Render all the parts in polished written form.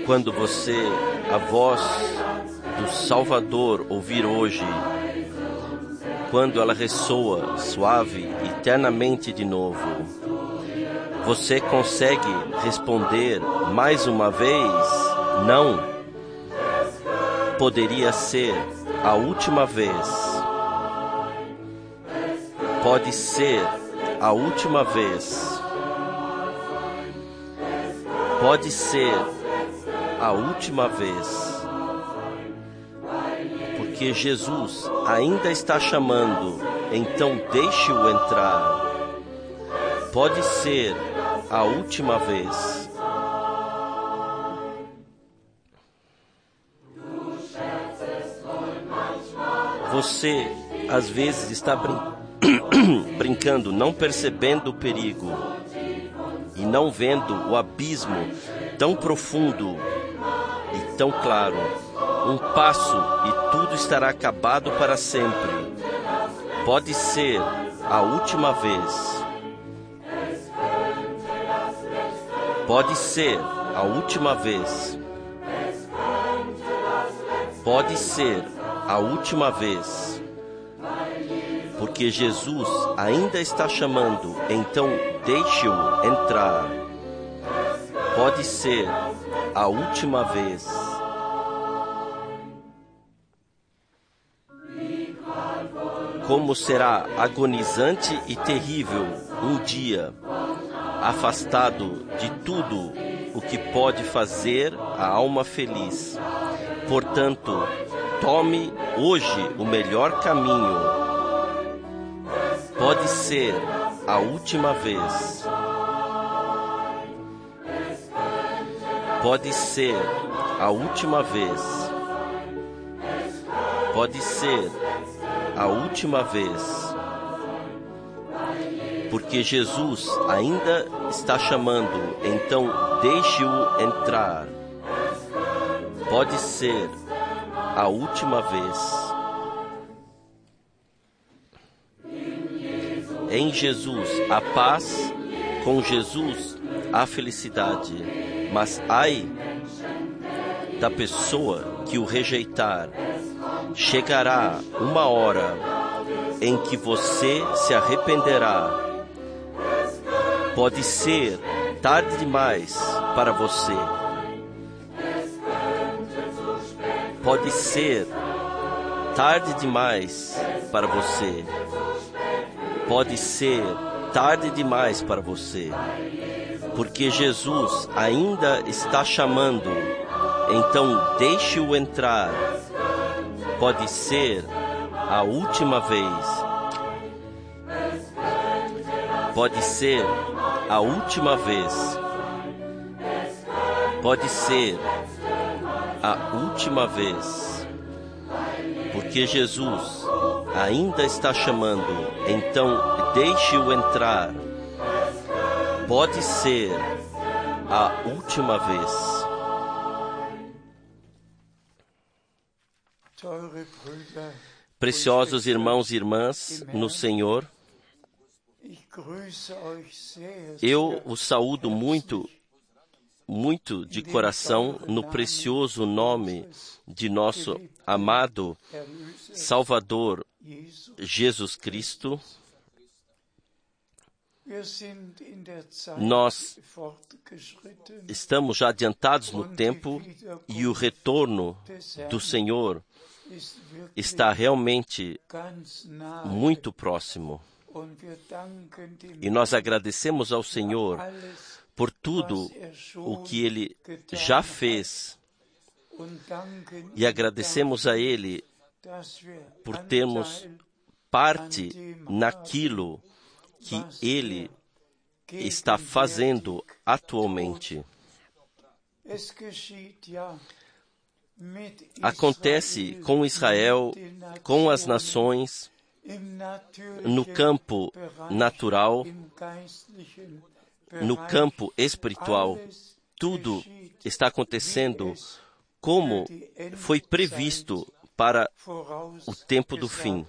Quando você, a voz do Salvador, ouvir hoje, quando ela ressoa suave e ternamente de novo, você consegue responder mais uma vez? Não. Poderia ser a última vez. Pode ser a última vez. Pode ser a última vez. Porque Jesus ainda está chamando, então deixe-o entrar. Pode ser a última vez. Você, às vezes, está brincando, não percebendo o perigo e não vendo o abismo tão profundo e tão claro. Um passo e tudo estará acabado para sempre. Pode ser a última vez. Pode ser a última vez. Pode ser a última vez. Porque Jesus ainda está chamando, então deixe-o entrar. Pode ser a última vez. Como será agonizante e terrível um dia, afastado de tudo o que pode fazer a alma feliz. Portanto, tome hoje o melhor caminho. Pode ser a última vez. Pode ser a última vez. Pode ser a última vez. Porque Jesus ainda está chamando, então deixe-o entrar. Pode ser a última vez. Em Jesus a paz, com Jesus a felicidade. Mas ai da pessoa que o rejeitar. Chegará uma hora em que você se arrependerá. Pode ser tarde demais para você. Pode ser tarde demais para você. Pode ser tarde demais para você. Porque Jesus ainda está chamando. Então deixe-o entrar. Pode ser a última vez. Pode ser a última vez. Pode ser a última vez. Porque Jesus ainda está chamando, então deixe-o entrar. Pode ser a última vez. Preciosos irmãos e irmãs no Senhor, eu os saúdo muito de coração no precioso nome de nosso amado Salvador Jesus Cristo. Nós estamos já adiantados no tempo e o retorno do Senhor está realmente muito próximo. E nós agradecemos ao Senhor por tudo o que Ele já fez. E agradecemos a Ele por termos parte naquilo que Ele está fazendo atualmente. Acontece com Israel, com as nações, no campo natural, no campo espiritual. Tudo está acontecendo como foi previsto para o tempo do fim.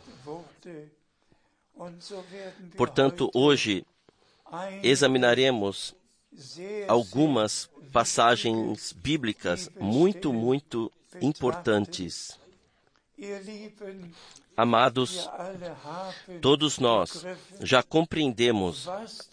Portanto, hoje examinaremos algumas passagens bíblicas muito importantes. Amados, todos nós já compreendemos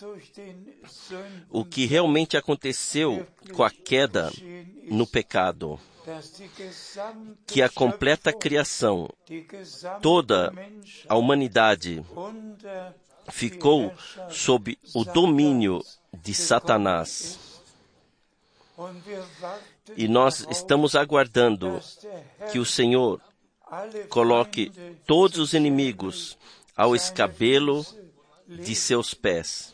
o que realmente aconteceu com a queda no pecado, que a completa criação, toda a humanidade, ficou sob o domínio de Satanás. E nós estamos aguardando que o Senhor coloque todos os inimigos ao escabelo de seus pés.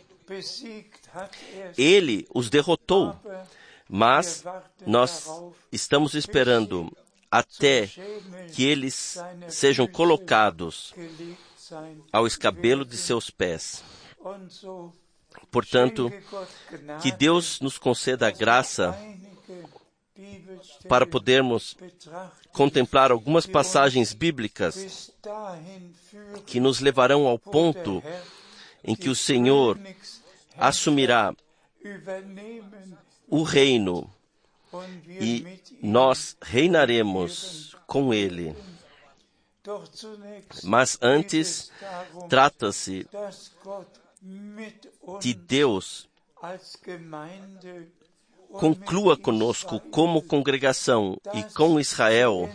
Ele os derrotou, mas nós estamos esperando até que eles sejam colocados ao escabelo de seus pés. Portanto, que Deus nos conceda a graça para podermos contemplar algumas passagens bíblicas que nos levarão ao ponto em que o Senhor assumirá o reino e nós reinaremos com Ele. Mas antes, trata-se de Deus conclua conosco como congregação e com Israel,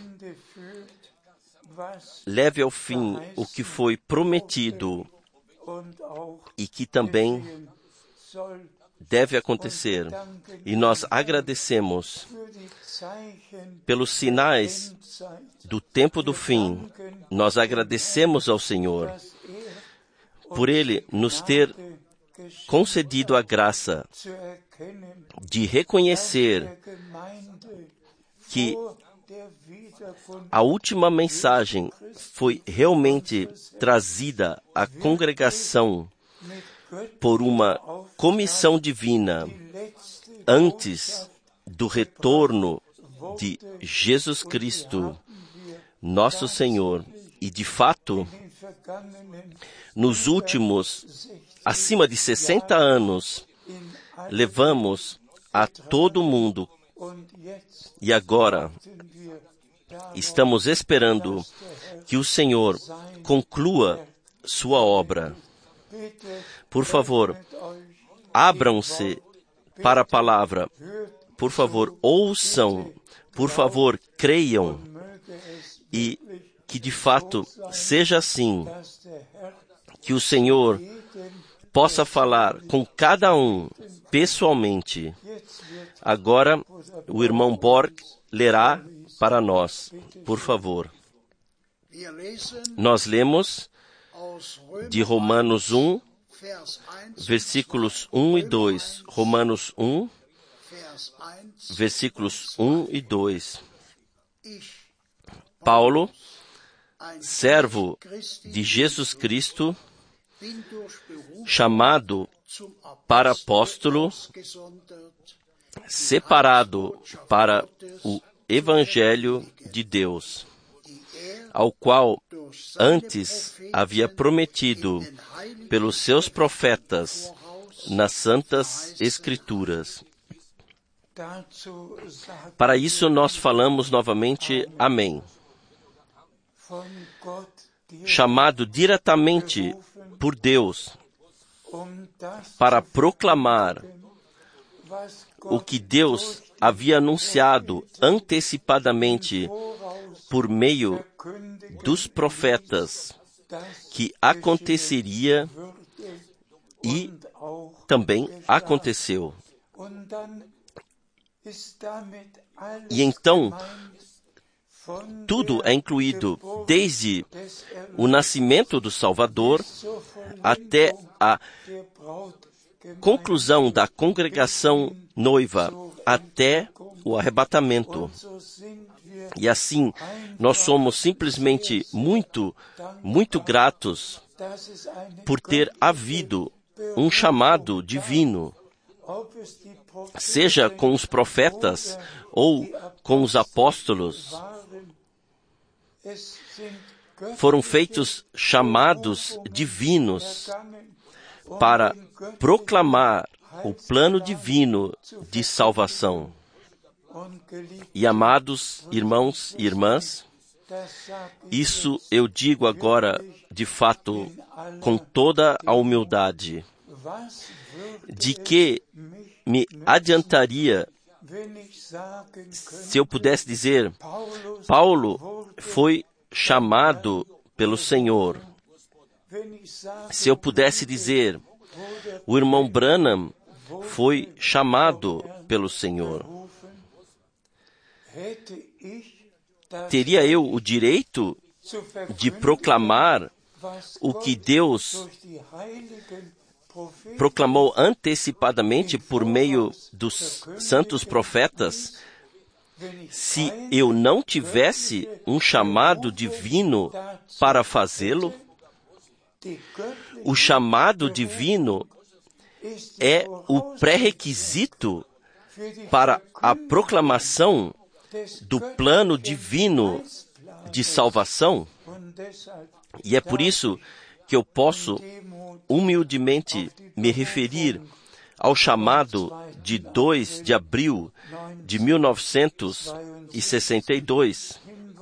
leve ao fim o que foi prometido e que também deve acontecer. E nós agradecemos pelos sinais do tempo do fim. Nós agradecemos ao Senhor por Ele nos ter concedido a graça de reconhecer que a última mensagem foi realmente trazida à congregação por uma comissão divina antes do retorno de Jesus Cristo, nosso Senhor. E, de fato, nos últimos, acima de 60 anos, levamos a todo mundo. E agora, estamos esperando que o Senhor conclua sua obra. Por favor, abram-se para a palavra. Por favor, ouçam. Por favor, creiam. E que de fato seja assim. Que o Senhor possa falar com cada um pessoalmente. Agora, o irmão Borg lerá para nós, por favor. Nós lemos de Romanos 1, versículos 1 e 2. Romanos 1, versículos 1 e 2. Paulo, servo de Jesus Cristo, chamado para apóstolo, separado para o Evangelho de Deus, ao qual antes havia prometido pelos seus profetas nas Santas Escrituras. Para isso nós falamos novamente amém. Chamado diretamente por Deus para proclamar o que Deus havia anunciado antecipadamente por meio dos profetas, que aconteceria e também aconteceu. E então, tudo é incluído, desde o nascimento do Salvador até a conclusão da congregação noiva, até o arrebatamento. E assim, nós somos simplesmente muito gratos por ter havido um chamado divino, seja com os profetas ou com os apóstolos. Foram feitos chamados divinos para proclamar o plano divino de salvação. E amados irmãos e irmãs, isso eu digo agora, de fato, com toda a humildade, de que me adiantaria se eu pudesse dizer, Paulo foi chamado pelo Senhor. Se eu pudesse dizer, o irmão Branham foi chamado pelo Senhor. Teria eu o direito de proclamar o que Deus proclamou antecipadamente por meio dos santos profetas, se eu não tivesse um chamado divino para fazê-lo? O chamado divino é o pré-requisito para a proclamação do plano divino de salvação. E é por isso que eu posso humildemente me referir ao chamado de 2 de abril de 1962.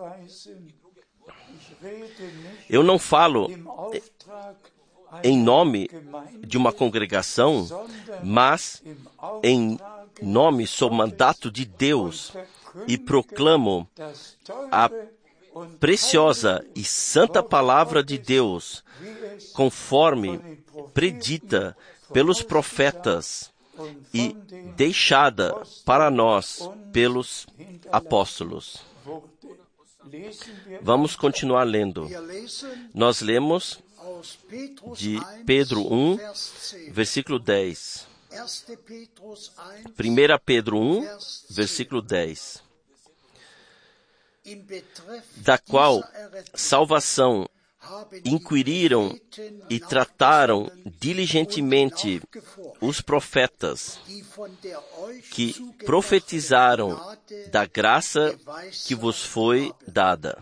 Eu não falo em nome de uma congregação, mas em nome sob mandato de Deus, e proclamo a preciosa e santa palavra de Deus, conforme predita pelos profetas e deixada para nós pelos apóstolos. Vamos continuar lendo. Nós lemos de Pedro 1, versículo 10. 1 Pedro 1, versículo 10. Da qual salvação inquiriram e trataram diligentemente os profetas que profetizaram da graça que vos foi dada.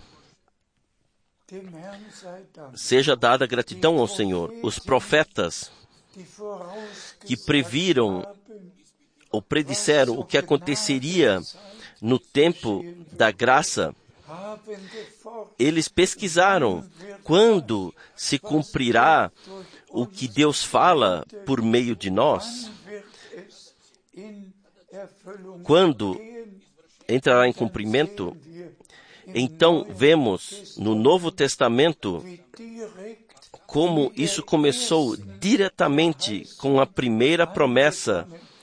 Seja dada gratidão ao Senhor. Os profetas que previram ou predisseram o que aconteceria no tempo da graça, eles pesquisaram quando se cumprirá o que Deus fala por meio de nós, quando entrará em cumprimento. Então vemos no Novo Testamento como isso começou diretamente com a primeira promessa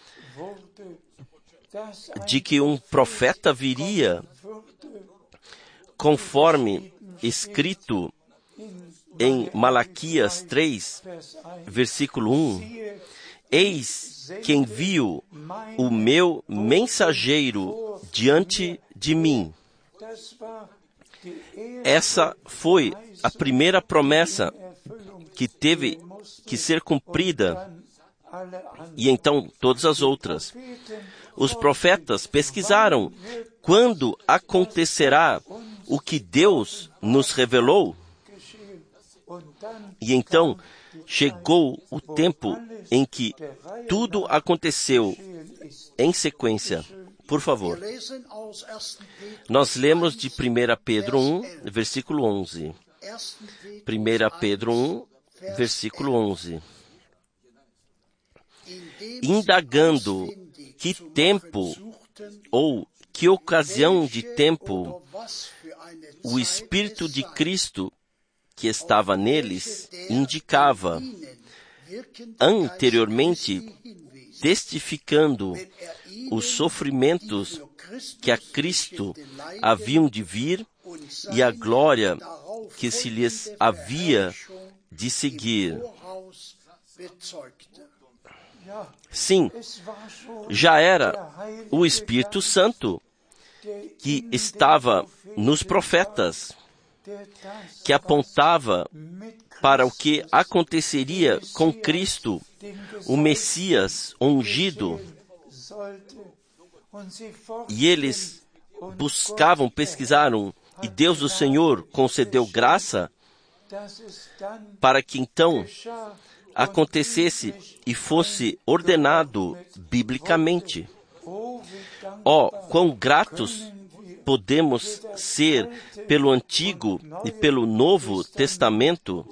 de que um profeta viria, conforme escrito em Malaquias 3, versículo 1. Eis que envio o meu mensageiro diante de mim. Essa foi a primeira promessa que teve que ser cumprida, e então todas as outras. Os profetas pesquisaram quando acontecerá o que Deus nos revelou, e então chegou o tempo em que tudo aconteceu em sequência. Por favor, nós lemos de 1 Pedro 1, versículo 11. 1 Pedro 1, versículo 11. Indagando que tempo ou que ocasião de tempo o Espírito de Cristo que estava neles indicava, anteriormente testificando os sofrimentos que a Cristo haviam de vir e a glória que se lhes havia de seguir. Sim, já era o Espírito Santo que estava nos profetas, que apontava para o que aconteceria com Cristo, o Messias ungido. E eles buscavam, pesquisaram, e Deus o Senhor concedeu graça para que então acontecesse e fosse ordenado biblicamente. Oh, quão gratos podemos ser pelo Antigo e pelo Novo Testamento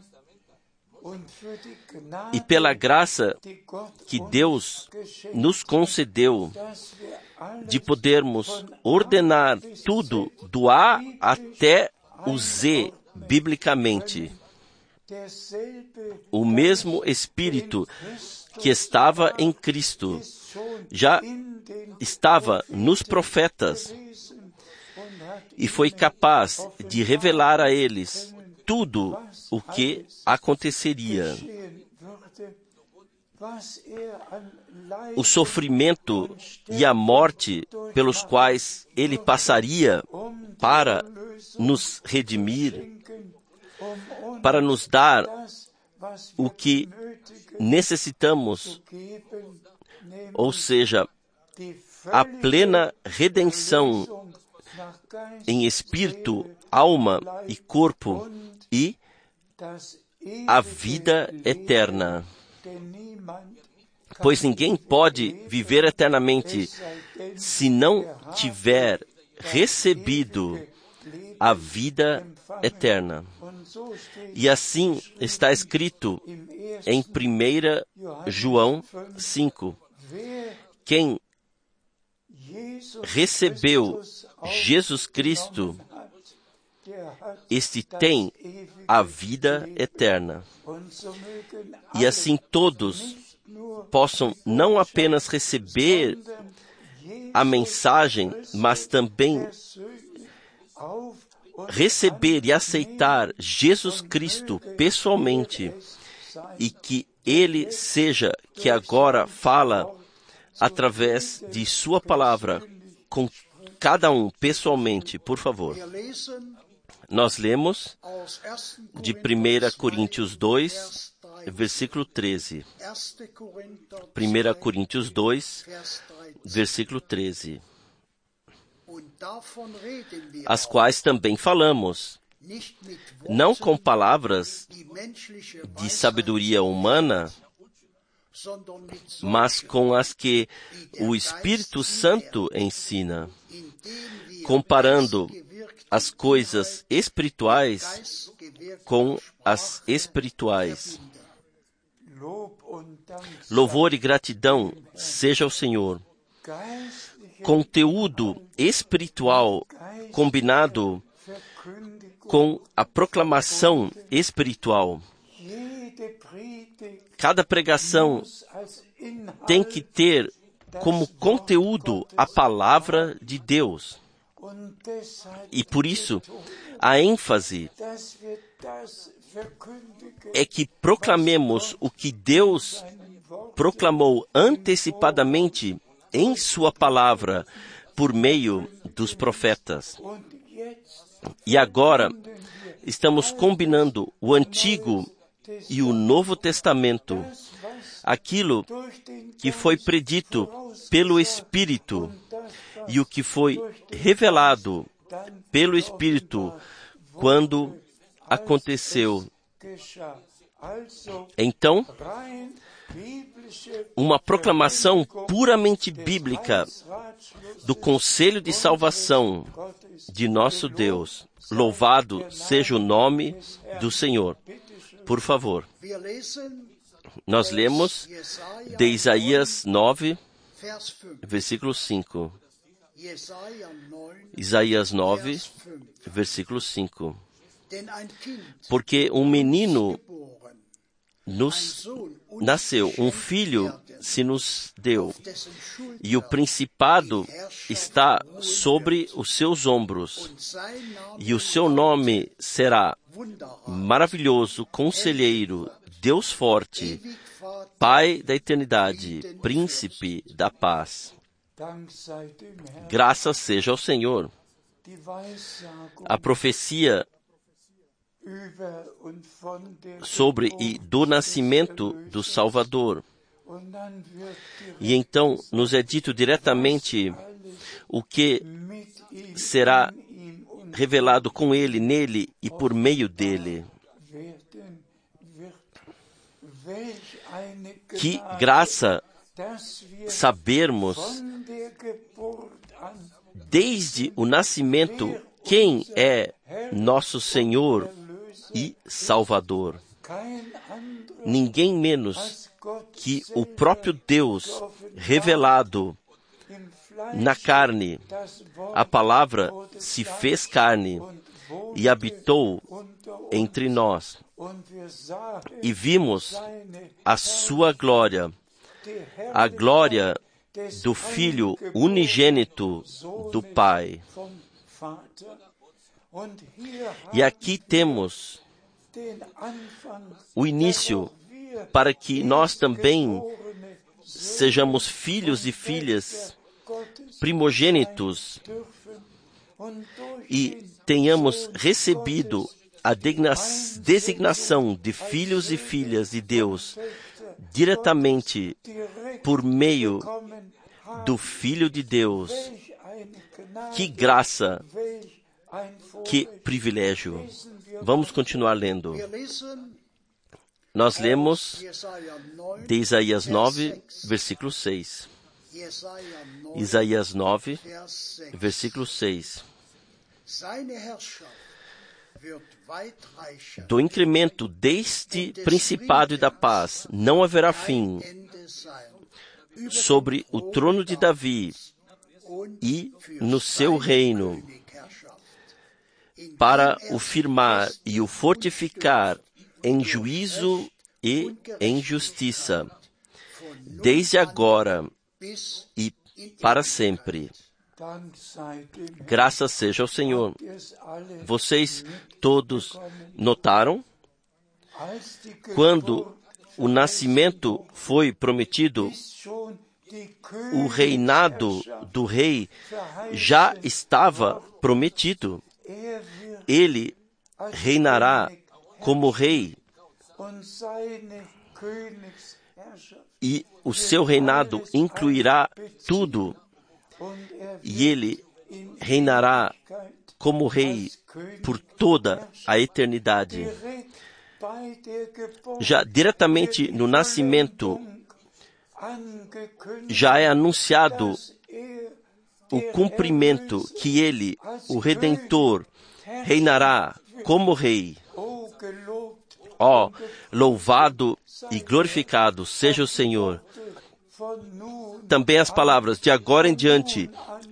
e pela graça que Deus nos concedeu de podermos ordenar tudo do A até o Z biblicamente. O mesmo Espírito que estava em Cristo já estava nos profetas e foi capaz de revelar a eles tudo o que aconteceria. O sofrimento e a morte pelos quais ele passaria para nos redimir, para nos dar o que necessitamos, ou seja, a plena redenção em espírito, alma e corpo e a vida eterna. Pois ninguém pode viver eternamente se não tiver recebido a vida eterna. E assim está escrito em 1 João 5. Quem recebeu Jesus Cristo, este tem a vida eterna. E assim todos possam não apenas receber a mensagem, mas também receber e aceitar Jesus Cristo pessoalmente, e que Ele seja que agora fala através de sua palavra com cada um pessoalmente, por favor. Nós lemos de 1 Coríntios 2, versículo 13. 1 Coríntios 2, versículo 13. As quais também falamos, não com palavras de sabedoria humana, mas com as que o Espírito Santo ensina, comparando as coisas espirituais com as espirituais. Louvor e gratidão seja ao Senhor. Conteúdo espiritual combinado com a proclamação espiritual. Cada pregação tem que ter como conteúdo a palavra de Deus. E por isso, a ênfase é que proclamemos o que Deus proclamou antecipadamente em sua palavra, por meio dos profetas. E agora, estamos combinando o Antigo e o Novo Testamento, aquilo que foi predito pelo Espírito e o que foi revelado pelo Espírito quando aconteceu. Então, uma proclamação puramente bíblica do conselho de salvação de nosso Deus. Louvado seja o nome do Senhor. Por favor. Nós lemos de Isaías 9, versículo 5. Isaías 9, versículo 5. Porque um menino nos nasceu, um filho se nos deu, e o principado está sobre os seus ombros, e o seu nome será Maravilhoso, Conselheiro, Deus Forte, Pai da Eternidade, Príncipe da Paz. Graças seja ao Senhor. A profecia sobre e do nascimento do Salvador. E então nos é dito diretamente o que será revelado com ele, nele e por meio dele. Que graça sabermos, desde o nascimento, quem é nosso Senhor e Salvador. Ninguém menos que o próprio Deus revelado na carne. A palavra se fez carne e habitou entre nós. E vimos a sua glória, a glória do Filho unigênito do Pai. E aqui temos o início para que nós também sejamos filhos e filhas primogênitos e tenhamos recebido a designação de filhos e filhas de Deus diretamente por meio do Filho de Deus. Que graça, que privilégio. Vamos continuar lendo. Nós lemos de Isaías 9, versículo 6. Isaías 9, versículo 6. Do incremento deste principado e da paz não haverá fim sobre o trono de Davi e no seu reino, para o firmar e o fortificar em juízo e em justiça, desde agora e para sempre. Graças seja ao Senhor. Vocês todos notaram? Quando o nascimento foi prometido, o reinado do rei já estava prometido. Ele reinará como rei e o seu reinado incluirá tudo. E ele reinará como rei por toda a eternidade. Já diretamente no nascimento, já é anunciado o cumprimento que ele, o Redentor, reinará como rei. Ó, louvado e glorificado seja o Senhor. Também as palavras de agora em diante,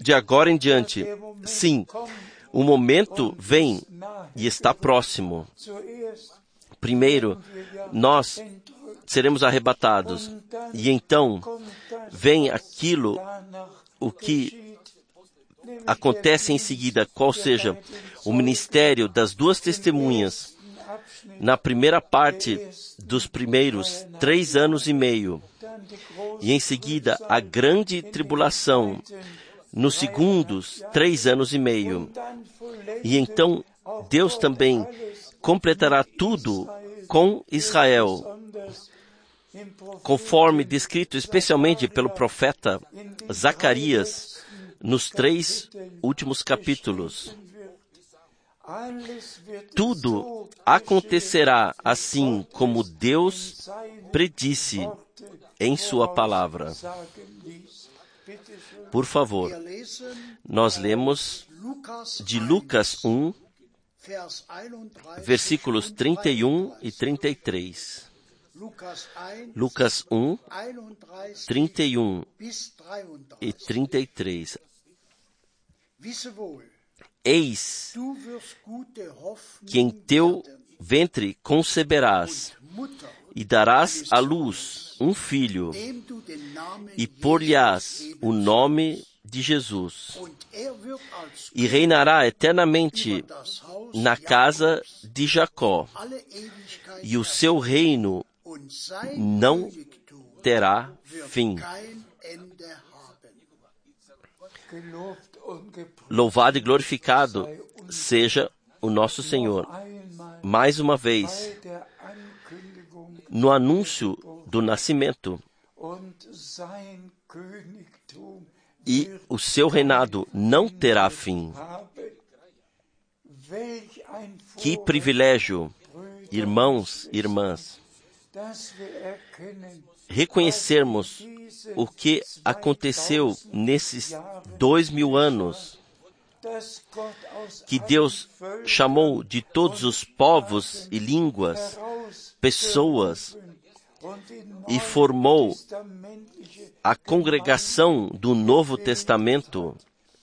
sim, o momento vem e está próximo. Primeiro, nós seremos arrebatados, e então vem aquilo, o que acontece em seguida, qual seja o ministério das duas testemunhas, na primeira parte dos primeiros 3 anos e meio, e em seguida a grande tribulação, nos segundos 3 anos e meio. E então Deus também completará tudo com Israel, conforme descrito especialmente pelo profeta Zacarias nos 3 últimos capítulos. Tudo acontecerá assim como Deus predisse em sua palavra. Por favor, nós lemos de Lucas 1, versículos 31 e 33. Lucas 1, 31 e 33. Eis que em teu ventre conceberás e darás à luz um filho e por-lhe-ás o nome de Jesus, e reinará eternamente na casa de Jacó, e o seu reino não terá fim. Louvado e glorificado seja o nosso Senhor. Mais uma vez, no anúncio do nascimento, e o seu reinado não terá fim. Que privilégio, irmãos e irmãs. reconhecermos o que aconteceu nesses 2000 anos, que Deus chamou de todos os povos e línguas, pessoas, e formou a congregação do Novo Testamento.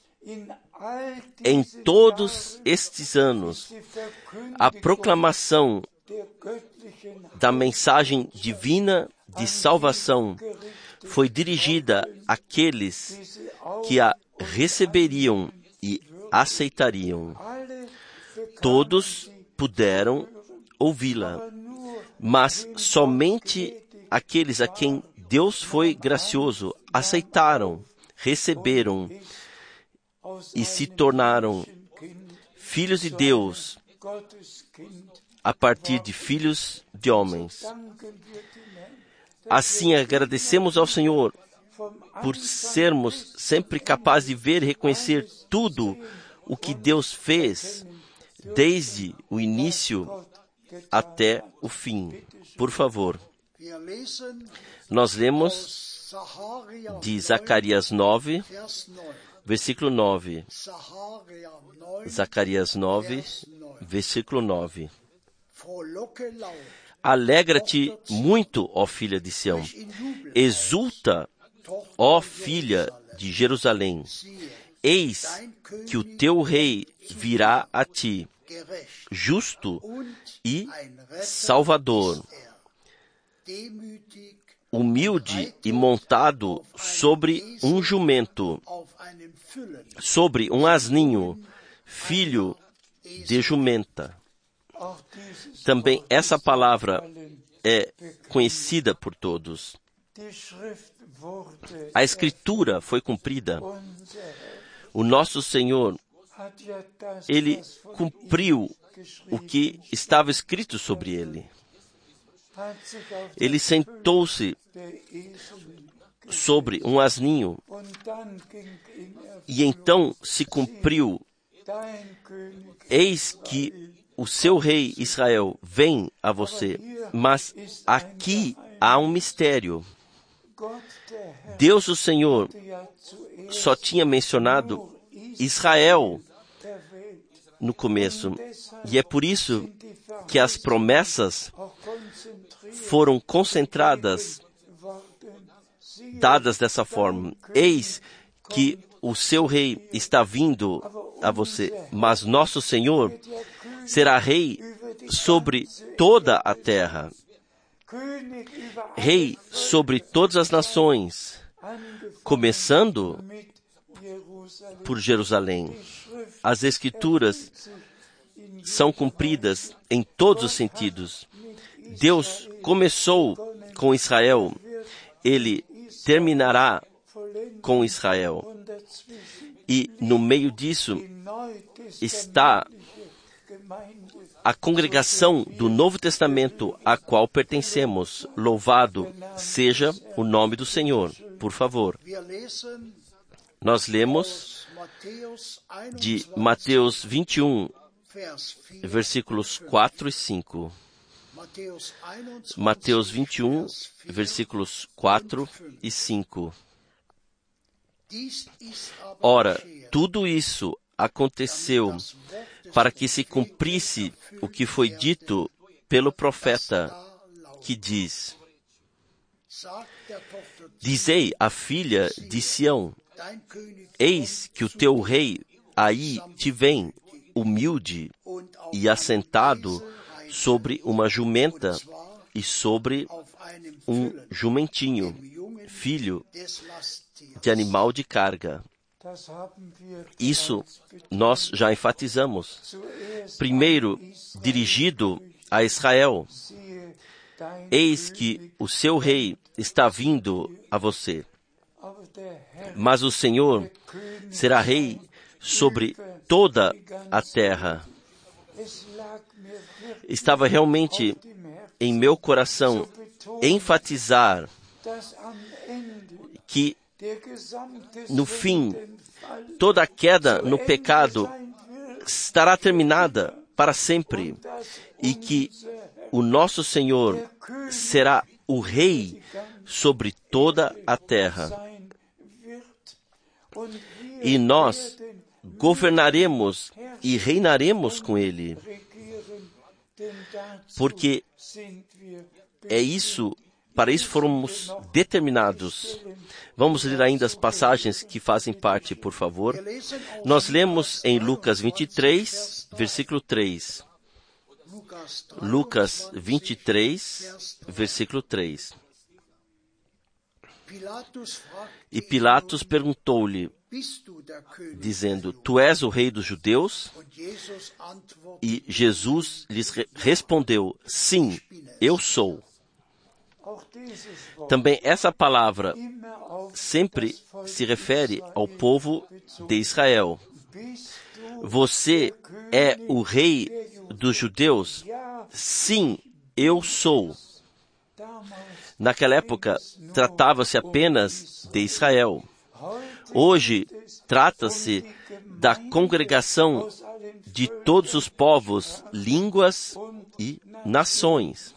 Em todos estes anos, a proclamação da mensagem divina de salvação foi dirigida àqueles que a receberiam e aceitariam. Todos puderam ouvi-la, mas somente aqueles a quem Deus foi gracioso aceitaram, receberam e se tornaram filhos de Deus a partir de filhos de homens. Assim, agradecemos ao Senhor por sermos sempre capazes de ver e reconhecer tudo o que Deus fez, desde o início até o fim. Por favor, nós lemos de Zacarias 9, versículo 9. Zacarias 9, versículo 9. Alegra-te muito, ó filha de Sião. Exulta, ó filha de Jerusalém. Eis que o teu rei virá a ti, justo e salvador, humilde e montado sobre um jumento, sobre um asninho, filho de jumenta. Também essa palavra é conhecida por todos. A Escritura foi cumprida. O nosso Senhor, Ele cumpriu o que estava escrito sobre Ele. Ele sentou-se sobre um asninho e então se cumpriu. Eis que o seu rei Israel vem a você. Mas aqui há um mistério. Deus, o Senhor, só tinha mencionado Israel no começo. E é por isso que as promessas foram concentradas, dadas dessa forma. Eis que o seu rei está vindo a você, mas nosso Senhor será rei sobre toda a terra, rei sobre todas as nações, começando por Jerusalém. As Escrituras são cumpridas em todos os sentidos. Deus começou com Israel, Ele terminará com Israel. E no meio disso está a congregação do Novo Testamento, a qual pertencemos. Louvado seja o nome do Senhor. Por favor. Nós lemos de Mateus 21, versículos 4 e 5. Mateus 21, versículos 4 e 5. Ora, tudo isso aconteceu para que se cumprisse o que foi dito pelo profeta, que diz: Dizei à filha de Sião, eis que o teu rei aí te vem, humilde e assentado sobre uma jumenta e sobre um jumentinho, filho de animal de carga. Isso nós já enfatizamos. Primeiro, dirigido a Israel. Eis que o seu rei está vindo a você. Mas o Senhor será rei sobre toda a terra. Estava realmente em meu coração enfatizar que no fim, toda a queda no pecado estará terminada para sempre e que o nosso Senhor será o Rei sobre toda a terra. E nós governaremos e reinaremos com Ele. Porque é isso, para isso fomos determinados. Vamos ler ainda as passagens que fazem parte, por favor. Nós lemos em Lucas 23, versículo 3. Lucas 23, versículo 3. E Pilatos perguntou-lhe, dizendo, Tu és o rei dos judeus? E Jesus lhes respondeu, Sim, eu sou. Também essa palavra sempre se refere ao povo de Israel. Você é o rei dos judeus? Sim, eu sou. Naquela época, tratava-se apenas de Israel. Hoje, trata-se da congregação de todos os povos, línguas e nações.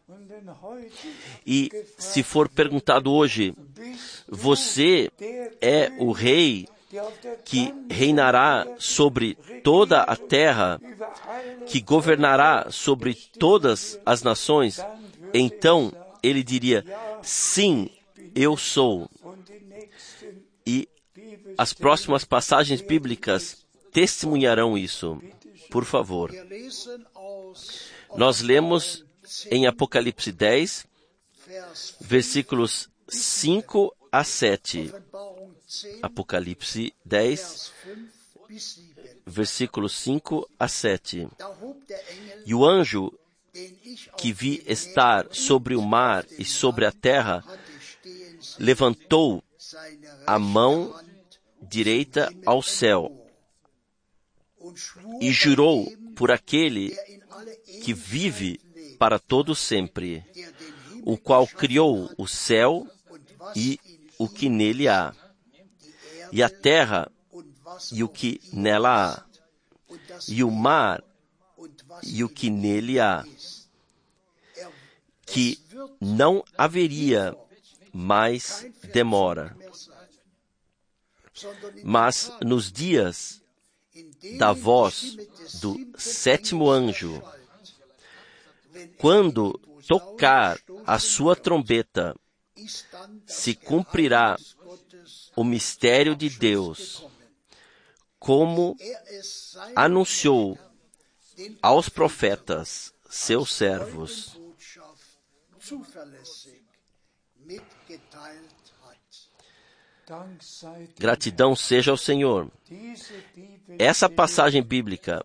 E se for perguntado hoje, você é o rei que reinará sobre toda a terra, que governará sobre todas as nações, então ele diria, sim, eu sou. E as próximas passagens bíblicas testemunharão isso. Por favor. Nós lemos em Apocalipse 10, versículos 5 a 7. Apocalipse 10, versículos 5 a 7. E o anjo que vi estar sobre o mar e sobre a terra, levantou a mão direita ao céu e jurou por aquele que vive para todo sempre, o qual criou o céu e o que nele há, e a terra e o que nela há, e o mar e o que nele há, que não haveria mais demora. Mas nos dias da voz do sétimo anjo, quando tocar a sua trombeta, se cumprirá o mistério de Deus, como anunciou aos profetas, seus servos. Gratidão seja ao Senhor. Essa passagem bíblica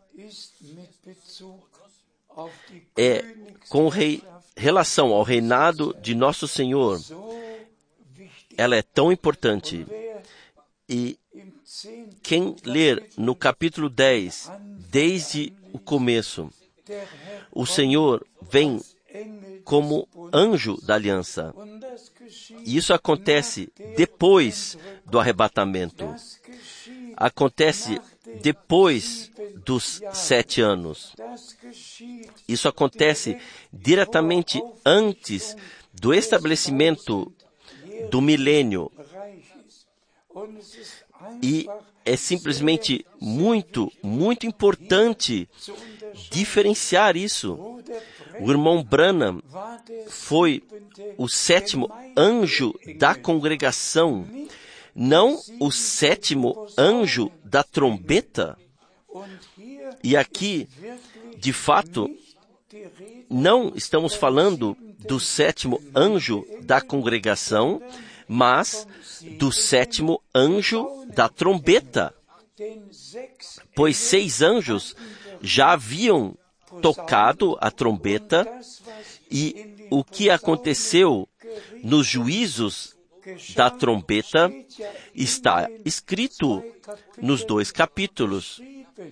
é com relação ao reinado de nosso Senhor. Ela é tão importante. E quem ler no capítulo 10, desde o começo, o Senhor vem como anjo da aliança. E isso acontece depois do arrebatamento. Acontece depois dos 7 anos. Isso acontece diretamente antes do estabelecimento do milênio. E é simplesmente muito, muito importante diferenciar isso. O irmão Branham foi o 7º anjo da congregação, não o 7º anjo da trombeta. E aqui, de fato, não estamos falando do 7º anjo da congregação, mas do 7º anjo da trombeta. Pois 6 anjos já haviam tocado a trombeta, e o que aconteceu nos juízos da trombeta está escrito nos 2 capítulos.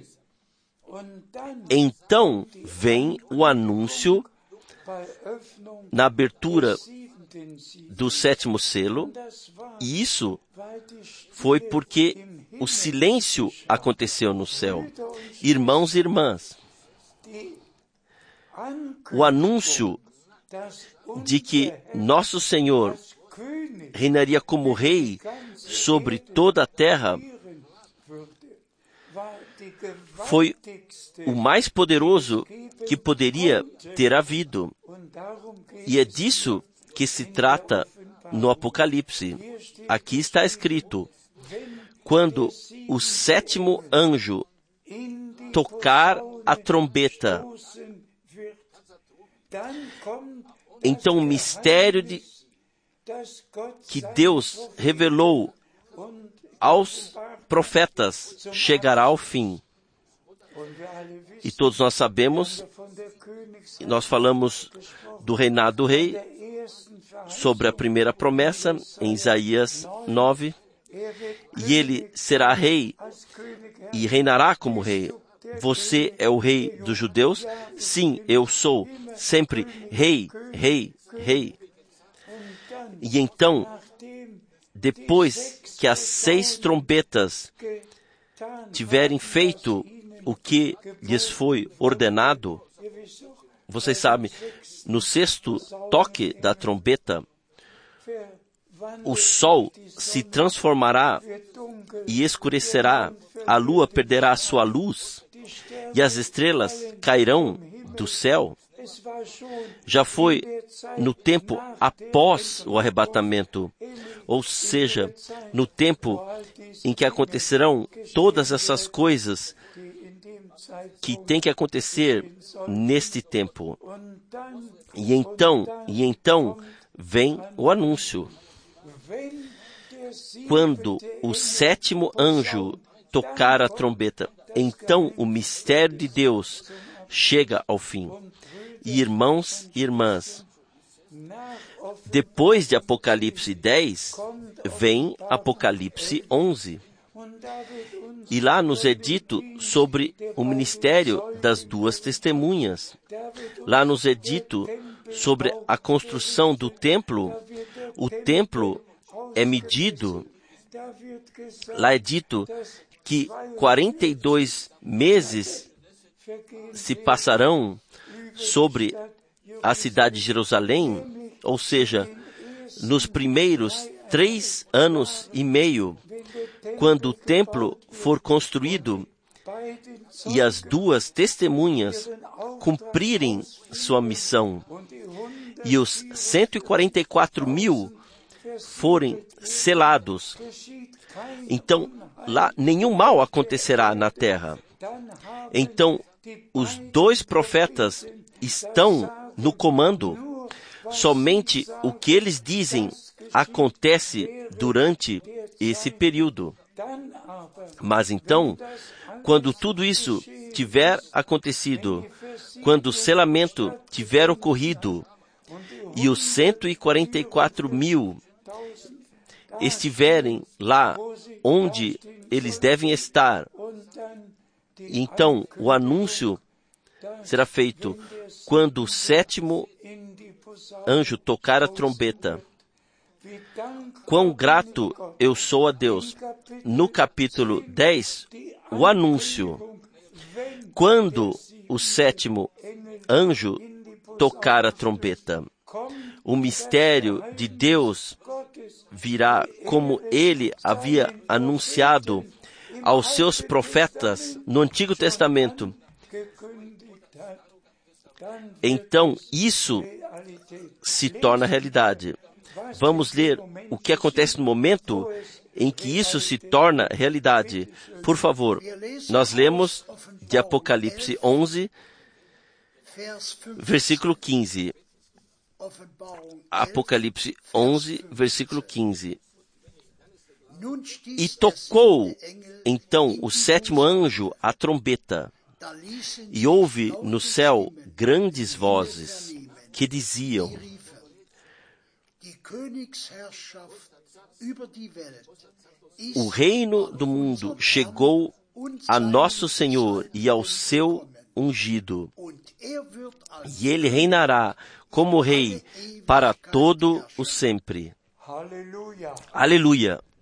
Então vem o anúncio na abertura do 7º selo, e isso foi porque o silêncio aconteceu no céu. Irmãos e irmãs, o anúncio de que nosso Senhor reinaria como rei sobre toda a terra foi o mais poderoso que poderia ter havido. E é disso que se trata no Apocalipse. Aqui está escrito: quando o sétimo anjo tocar a trombeta, então o mistério que Deus revelou aos profetas chegará ao fim. E todos nós sabemos, nós falamos do reinado do rei, sobre a primeira promessa, em Isaías 9, e ele será rei e reinará como rei. Você é o rei dos judeus? Sim, eu sou sempre rei, rei, rei. E então, depois que as 6 trombetas tiverem feito o que lhes foi ordenado, vocês sabem, no 6º toque da trombeta, o sol se transformará e escurecerá, a lua perderá a sua luz e as estrelas cairão do céu. Já foi no tempo após o arrebatamento, ou seja, no tempo em que acontecerão todas essas coisas que tem que acontecer neste tempo. E então vem o anúncio. Quando o sétimo anjo tocar a trombeta, então o mistério de Deus chega ao fim. E irmãos e irmãs, depois de Apocalipse 10, vem Apocalipse 11. E lá nos é dito sobre o ministério das 2 testemunhas. Lá nos é dito sobre a construção do templo. O templo é medido. Lá é dito que 42 meses se passarão sobre a cidade de Jerusalém, ou seja, nos primeiros 3 anos e meio, quando o templo for construído e as 2 testemunhas cumprirem sua missão e os 144.000 forem selados, então lá nenhum mal acontecerá na terra. Então os 2 profetas estão no comando. Somente o que eles dizem acontece durante esse período. Mas então, quando tudo isso tiver acontecido, quando o selamento tiver ocorrido e os 144.000 estiverem lá onde eles devem estar, então o anúncio será feito quando o sétimo anjo tocar a trombeta. Quão grato eu sou a Deus. No capítulo 10, o anúncio. Quando o sétimo anjo tocar a trombeta, o mistério de Deus virá como ele havia anunciado aos seus profetas no Antigo Testamento. Então, isso se torna realidade. Vamos ler o que acontece no momento em que isso se torna realidade. Por favor, nós lemos de Apocalipse 11, versículo 15. Apocalipse 11, versículo 15. E tocou, então, o sétimo anjo a trombeta, e houve no céu grandes vozes que diziam: o reino do mundo chegou a nosso Senhor e ao seu ungido, e ele reinará como rei para todo o sempre. Aleluia!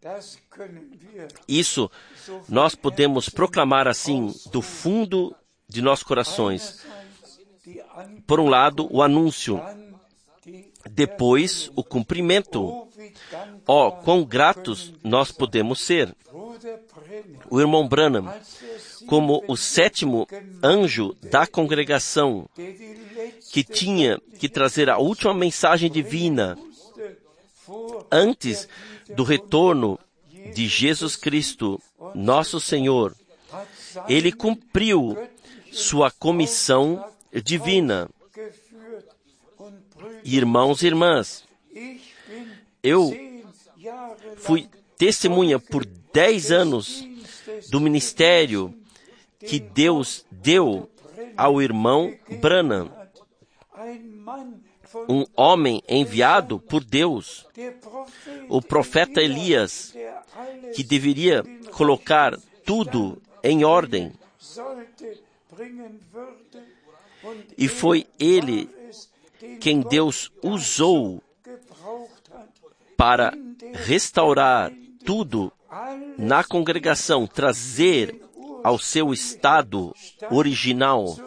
Isso nós podemos proclamar assim do fundo de nossos corações. por um lado, o anúncio, depois o cumprimento. Ó, quão gratos nós podemos ser. O irmão Branham, como o sétimo anjo da congregação, que tinha que trazer a última mensagem divina antes do retorno de Jesus Cristo, nosso Senhor, ele cumpriu sua comissão divina. Irmãos e irmãs, eu fui testemunha por 10 anos do ministério que Deus deu ao irmão Branham, um homem enviado por Deus, o profeta Elias, que deveria colocar tudo em ordem. E foi ele quem Deus usou para restaurar tudo na congregação, trazer ao seu estado original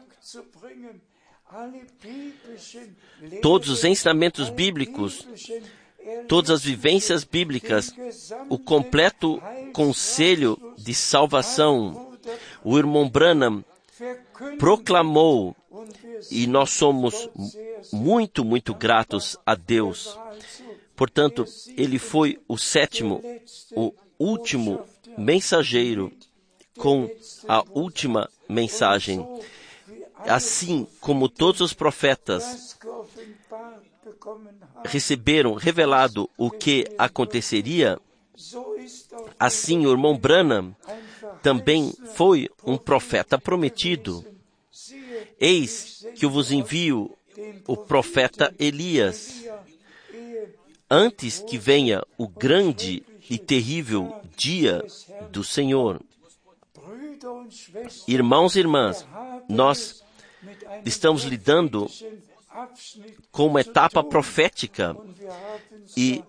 todos os ensinamentos bíblicos, todas as vivências bíblicas, o completo conselho de salvação. O irmão Branham proclamou, e nós somos muito, muito gratos a Deus. Portanto, ele foi o sétimo, o último mensageiro com a última mensagem. Assim como todos os profetas receberam revelado o que aconteceria, assim o irmão Branham também foi um profeta prometido. Eis que eu vos envio o profeta Elias, antes que venha o grande e terrível dia do Senhor. Irmãos e irmãs, nós estamos lidando com uma etapa profética e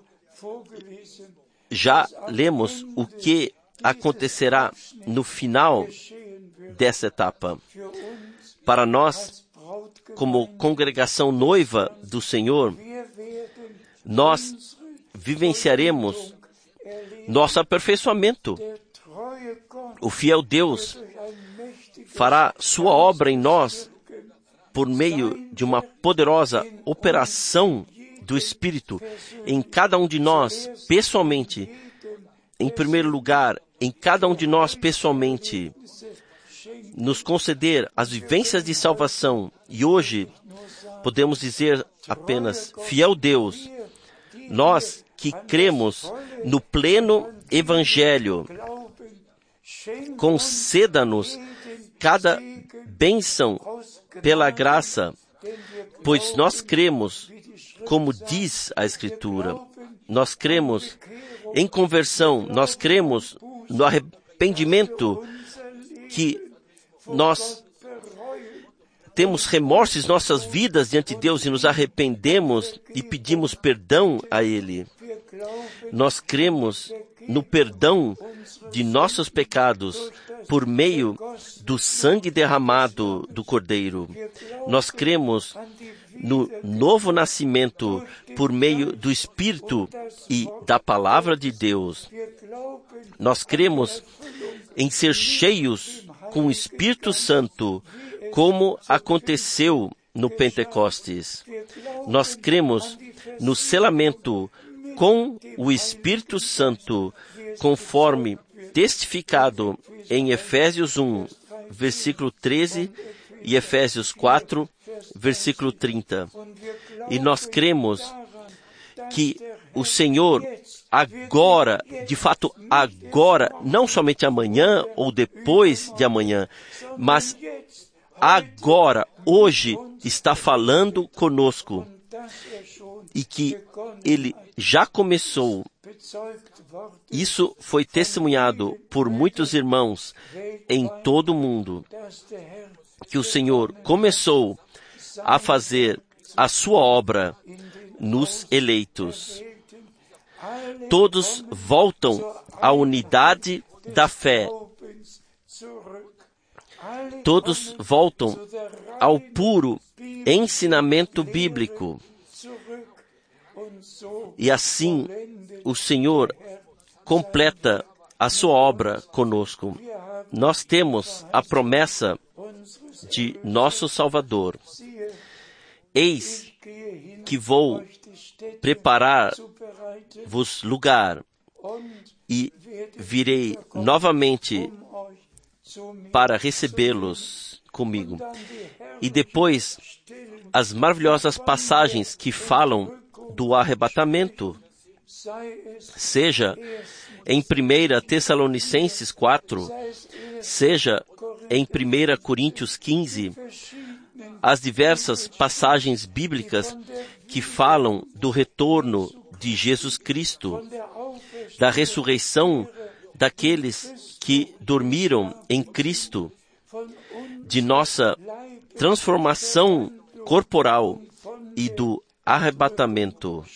já lemos o que acontecerá no final dessa etapa. Para nós, como congregação noiva do Senhor, nós vivenciaremos nosso aperfeiçoamento. O fiel Deus fará sua obra em nós por meio de uma poderosa operação do Espírito em cada um de nós pessoalmente. Em primeiro lugar, em cada um de nós pessoalmente, nos conceder as vivências de salvação. E hoje podemos dizer apenas: fiel Deus, nós que cremos no pleno Evangelho, conceda-nos cada bênção pela graça, pois nós cremos, como diz a Escritura, nós cremos em conversão, nós cremos no arrependimento, que nós temos remorsos em nossas vidas diante de Deus e nos arrependemos e pedimos perdão a Ele. Nós cremos no perdão de nossos pecados por meio do sangue derramado do Cordeiro. Nós cremos no novo nascimento por meio do Espírito e da Palavra de Deus. Nós cremos em ser cheios com o Espírito Santo, como aconteceu no Pentecostes. Nós cremos no selamento com o Espírito Santo, conforme testificado em Efésios 1, versículo 13, e Efésios 4, versículo 30. E nós cremos que o Senhor agora, de fato agora, não somente amanhã ou depois de amanhã, mas agora, hoje, está falando conosco, e que Ele já começou. Isso foi testemunhado por muitos irmãos em todo o mundo, que o Senhor começou a fazer a sua obra nos eleitos. Todos voltam à unidade da fé. Todos voltam ao puro ensinamento bíblico. E assim o Senhor completa a sua obra conosco. Nós temos a promessa de nosso Salvador. Eis que vou preparar-vos lugar e virei novamente para recebê-los comigo. E depois, as maravilhosas passagens que falam do arrebatamento, seja em 1 Tessalonicenses 4, seja em 1 Coríntios 15, as diversas passagens bíblicas que falam do retorno de Jesus Cristo, da ressurreição daqueles que dormiram em Cristo, de nossa transformação corporal e do arrebatamento.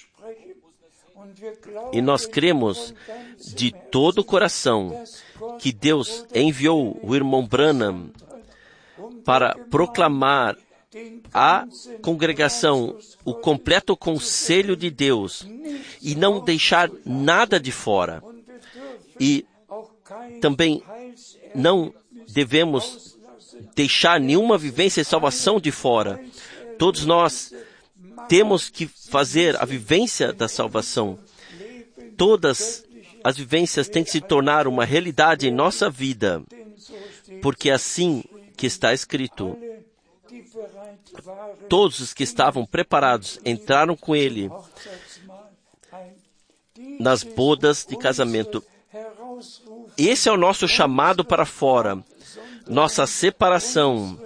E nós cremos de todo o coração que Deus enviou o irmão Branham para proclamar à congregação o completo conselho de Deus e não deixar nada de fora. E também não devemos deixar nenhuma vivência e salvação de fora. Todos nós temos que fazer a vivência da salvação. Todas as vivências têm que se tornar uma realidade em nossa vida, porque é assim que está escrito. Todos os que estavam preparados entraram com ele nas bodas de casamento. Esse é o nosso chamado para fora, nossa separação,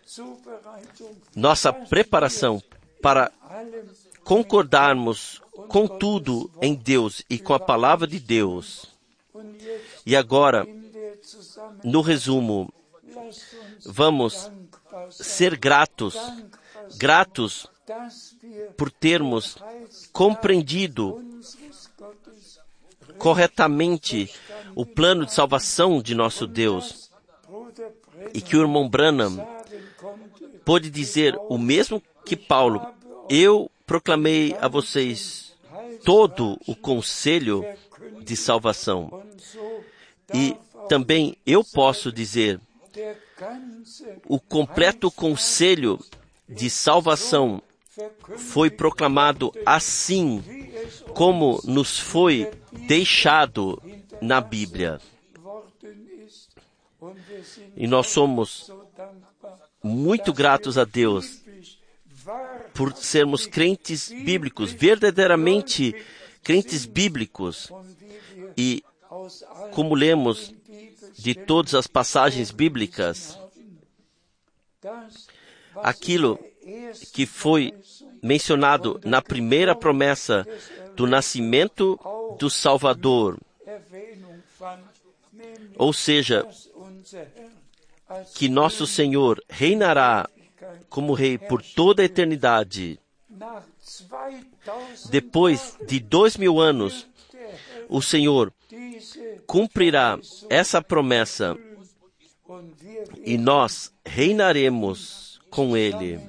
nossa preparação para concordarmos com tudo em Deus e com a palavra de Deus. E agora, no resumo, vamos ser gratos por termos compreendido corretamente o plano de salvação de nosso Deus. E que o irmão Branham pôde dizer o mesmo que Paulo: eu proclamei a vocês todo o conselho de salvação. E também eu posso dizer, o completo conselho de salvação foi proclamado assim como nos foi deixado na Bíblia. E nós somos muito gratos a Deus por sermos crentes bíblicos, verdadeiramente crentes bíblicos. E como lemos de todas as passagens bíblicas, aquilo que foi mencionado na primeira promessa do nascimento do Salvador, ou seja, que nosso Senhor reinará como Rei por toda a eternidade. Depois de 2000 anos, o Senhor cumprirá essa promessa e nós reinaremos com Ele.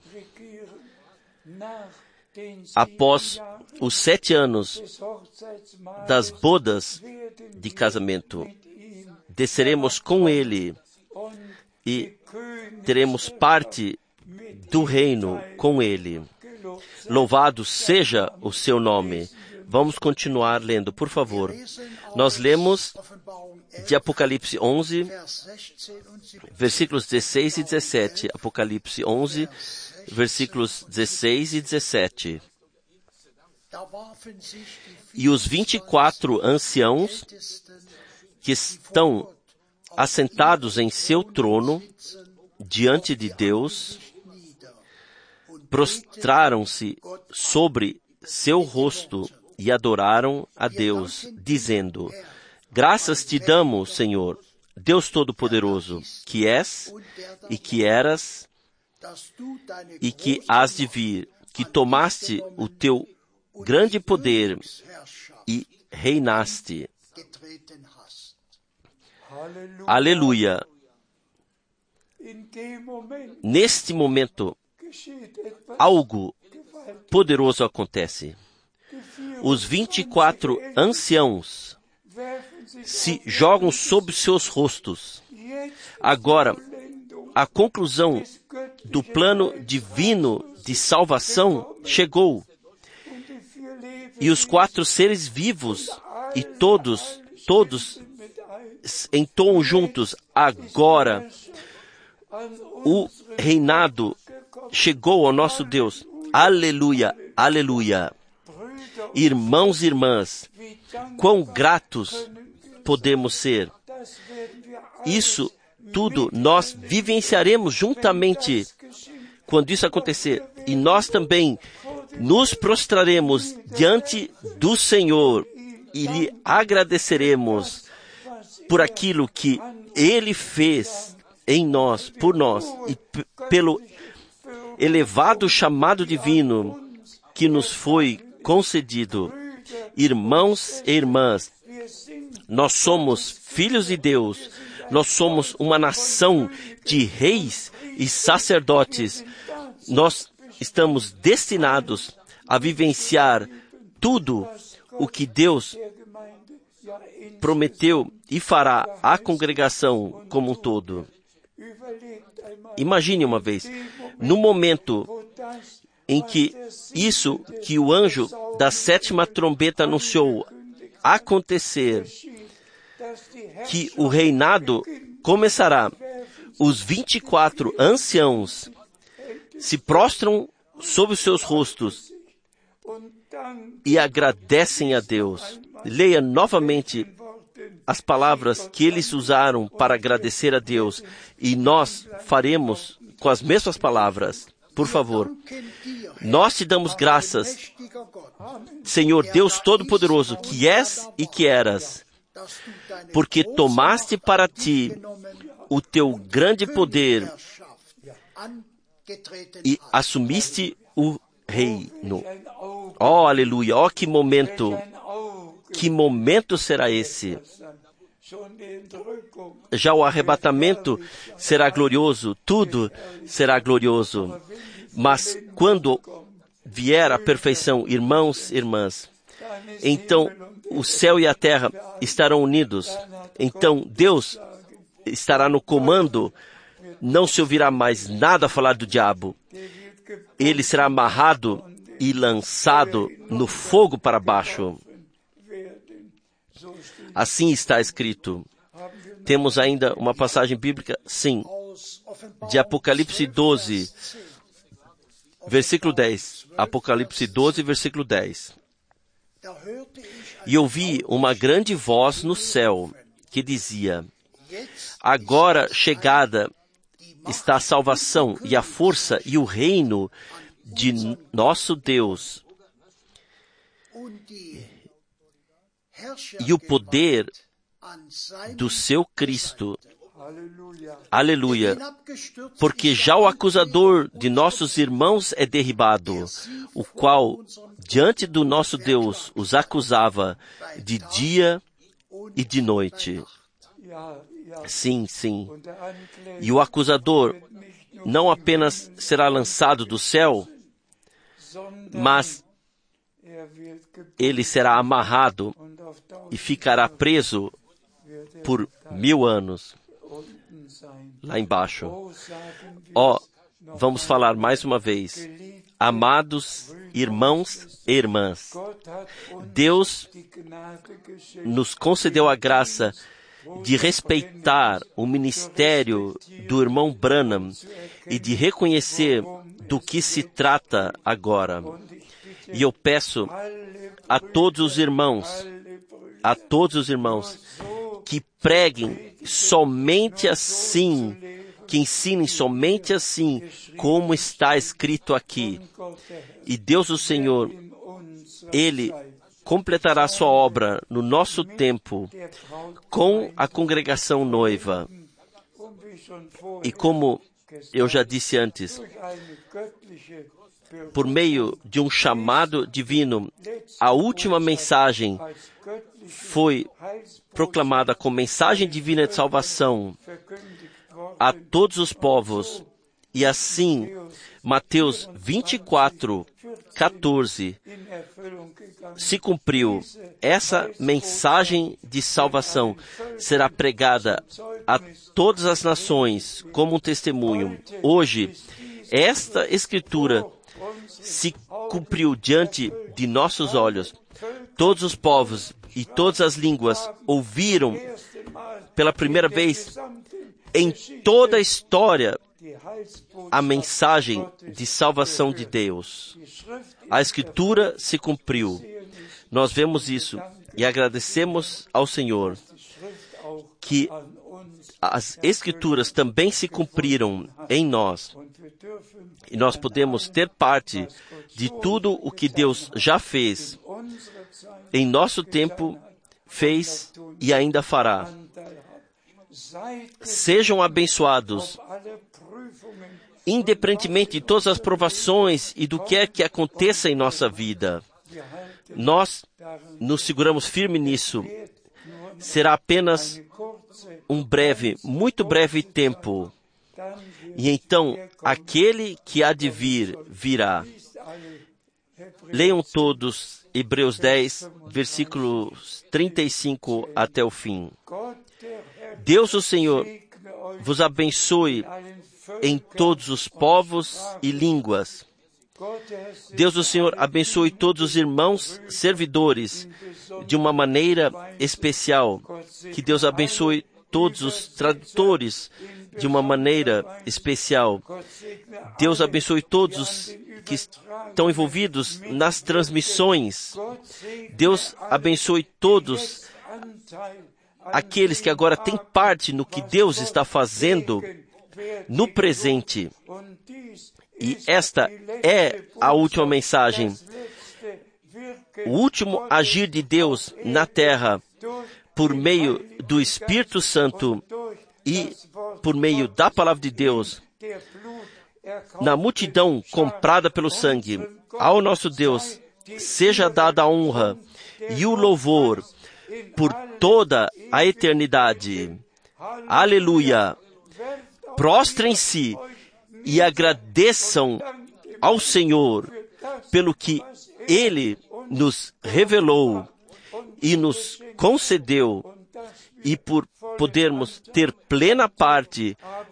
Após os 7 anos das bodas de casamento, desceremos com Ele e teremos parte do reino com Ele. Louvado seja o seu nome. Vamos continuar lendo, por favor. Nós lemos de Apocalipse 11, versículos 16 e 17. Apocalipse 11, versículos 16 e 17. E os 24 anciãos que estão assentados em seu trono diante de Deus prostraram-se sobre seu rosto e adoraram a Deus, dizendo: graças te damos, Senhor, Deus Todo-Poderoso, que és e que eras e que hás de vir, que tomaste o teu grande poder e reinaste. Aleluia. neste momento, algo poderoso acontece. Os 24 anciãos se jogam sobre seus rostos. Agora, a conclusão do plano divino de salvação chegou. E os 4 seres vivos e todos entoam juntos: agora o reinado chegou ao nosso Deus. Aleluia, aleluia. Irmãos e irmãs, quão gratos podemos ser. Isso tudo nós vivenciaremos juntamente quando isso acontecer. E nós também nos prostraremos diante do Senhor e lhe agradeceremos por aquilo que Ele fez em nós, por nós, e pelo elevado chamado divino que nos foi concedido. Irmãos e irmãs, nós somos filhos de Deus, nós somos uma nação de reis e sacerdotes. Nós estamos destinados a vivenciar tudo o que Deus prometeu e fará à congregação como um todo. Imagine uma vez, no momento em que isso que o anjo da 7ª trombeta anunciou acontecer, que o reinado começará, os 24 anciãos se prostram sobre os seus rostos e agradecem a Deus. Leia novamente as palavras que eles usaram para agradecer a Deus, e nós faremos com as mesmas palavras. Por favor, nós te damos graças, Senhor Deus Todo-Poderoso, que és e que eras, porque tomaste para ti o teu grande poder e assumiste o reino. Oh, aleluia! Oh, que momento! Que momento será esse? Já o arrebatamento será glorioso, tudo será glorioso. Mas quando vier a perfeição, irmãos e irmãs, então o céu e a terra estarão unidos. Então Deus estará no comando. Não se ouvirá mais nada falar do diabo. Ele será amarrado e lançado no fogo para baixo. Assim está escrito. Temos ainda uma passagem bíblica? Sim. De Apocalipse 12, versículo 10. Apocalipse 12, versículo 10. E ouvi uma grande voz no céu que dizia: agora chegada está a salvação e a força e o reino de nosso Deus e o poder do seu Cristo. Aleluia. Porque já o acusador de nossos irmãos é derribado, o qual diante do nosso Deus os acusava de dia e de noite. Sim, sim. E o acusador não apenas será lançado do céu, mas ele será amarrado e ficará preso por 1000 anos lá embaixo. Ó, vamos falar mais uma vez. Amados irmãos e irmãs, Deus nos concedeu a graça de respeitar o ministério do irmão Branham e de reconhecer do que se trata agora. E eu peço a todos os irmãos, que preguem somente assim, que ensinem somente assim, como está escrito aqui. E Deus, o Senhor, Ele completará sua obra no nosso tempo com a congregação noiva. E como eu já disse antes, por meio de um chamado divino, a última mensagem foi proclamada como mensagem divina de salvação a todos os povos. E assim, Mateus 24, 14, se cumpriu. Essa mensagem de salvação será pregada a todas as nações como um testemunho. Hoje, esta escritura se cumpriu diante de nossos olhos. Todos os povos e todas as línguas ouviram pela primeira vez em toda a história a mensagem de salvação de Deus. A Escritura se cumpriu. Nós vemos isso e agradecemos ao Senhor que as Escrituras também se cumpriram em nós. E nós podemos ter parte de tudo o que Deus já fez, em nosso tempo, fez e ainda fará. Sejam abençoados, independentemente de todas as provações e do que é que aconteça em nossa vida. Nós nos seguramos firme nisso. Será apenas um breve, muito breve tempo. E então, aquele que há de vir, virá. Leiam todos Hebreus 10, versículos 35 até o fim. Deus, o Senhor, vos abençoe em todos os povos e línguas. Deus, o Senhor, abençoe todos os irmãos servidores de uma maneira especial. Que Deus abençoe todos os tradutores de uma maneira especial. Deus abençoe todos que estão envolvidos nas transmissões. Deus abençoe todos aqueles que agora têm parte no que Deus está fazendo no presente. E esta é a última mensagem. O último agir de Deus na terra, por meio do Espírito Santo e por meio da palavra de Deus, na multidão comprada pelo sangue. Ao nosso Deus seja dada a honra e o louvor por toda a eternidade. Aleluia! Prostrem-se e agradeçam ao Senhor pelo que Ele nos revelou e nos concedeu, e por podermos ter plena parte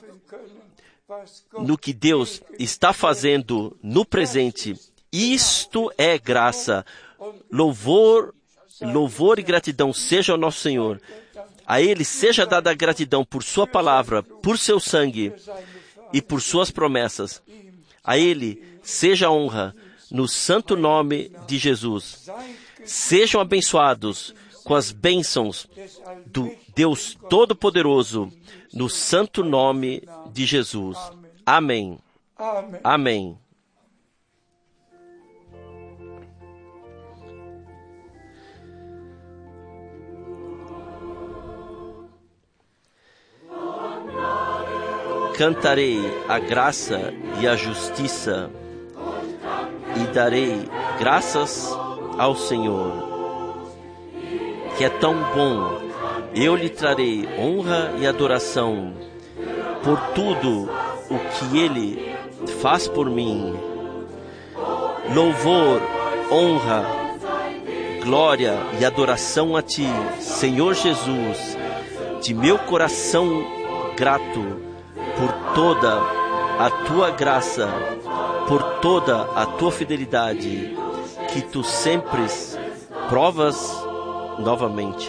no que Deus está fazendo no presente. Isto é graça. Louvor e gratidão seja ao nosso Senhor. A Ele seja dada a gratidão por Sua palavra, por Seu sangue e por Suas promessas. A Ele seja a honra no santo nome de Jesus. Sejam abençoados com as bênçãos do Deus Todo-Poderoso, no santo nome de Jesus. Amém. Amém. Cantarei a graça e a justiça e darei graças ao Senhor, que é tão bom. Eu lhe trarei honra e adoração por tudo o que Ele faz por mim. Louvor, honra, glória e adoração a Ti, Senhor Jesus, de meu coração grato por toda a Tua graça, por toda a Tua fidelidade, que Tu sempre provas novamente.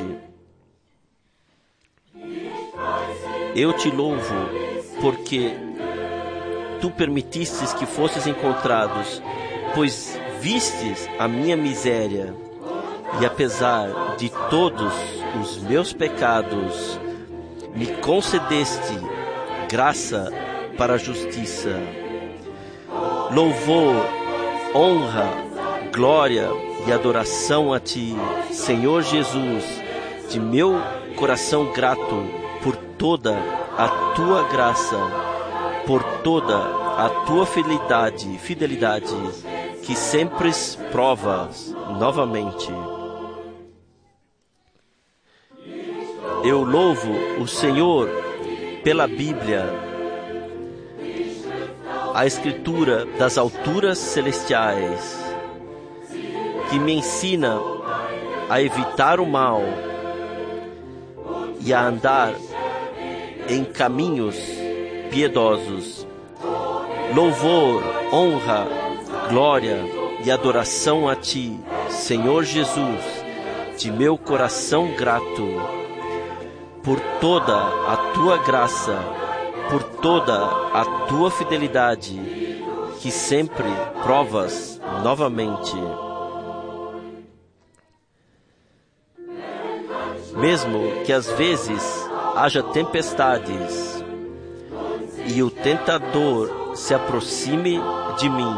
Eu Te louvo porque Tu permitistes que fosses encontrados, pois vistes a minha miséria, e apesar de todos os meus pecados, me concedeste graça para a justiça. Louvor, honra, glória e adoração a Ti, Senhor Jesus, de meu coração grato por toda a Tua graça, por toda a Tua fidelidade, que sempre provas novamente. Eu louvo o Senhor pela Bíblia, a Escritura das alturas celestiais, que me ensina a evitar o mal e a andar em caminhos piedosos. Louvor, honra, glória e adoração a Ti, Senhor Jesus, de meu coração grato, por toda a Tua graça, por toda a Tua fidelidade, que sempre provas novamente. Mesmo que às vezes haja tempestades e o tentador se aproxime de mim,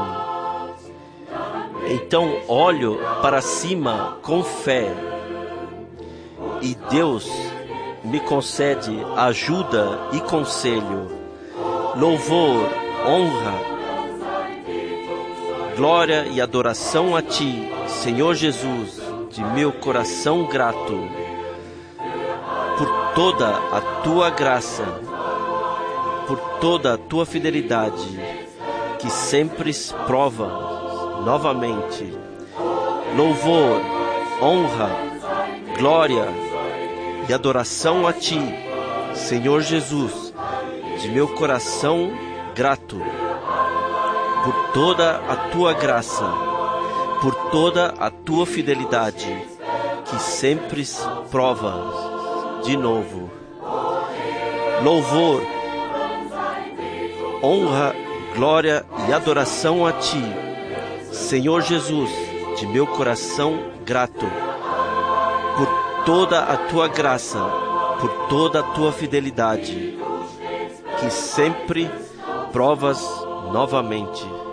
então olho para cima com fé e Deus me concede ajuda e conselho. Louvor, honra, glória e adoração a Ti, Senhor Jesus, de meu coração grato, por toda a Tua graça, por toda a Tua fidelidade, que sempre prova novamente. Louvor, honra, glória e adoração a Ti, Senhor Jesus, de meu coração grato, por toda a Tua graça, por toda a Tua fidelidade, que sempre provas de novo. Louvor, honra, glória e adoração a Ti, Senhor Jesus, de meu coração grato, por toda a Tua graça, por toda a Tua fidelidade, que sempre provas novamente.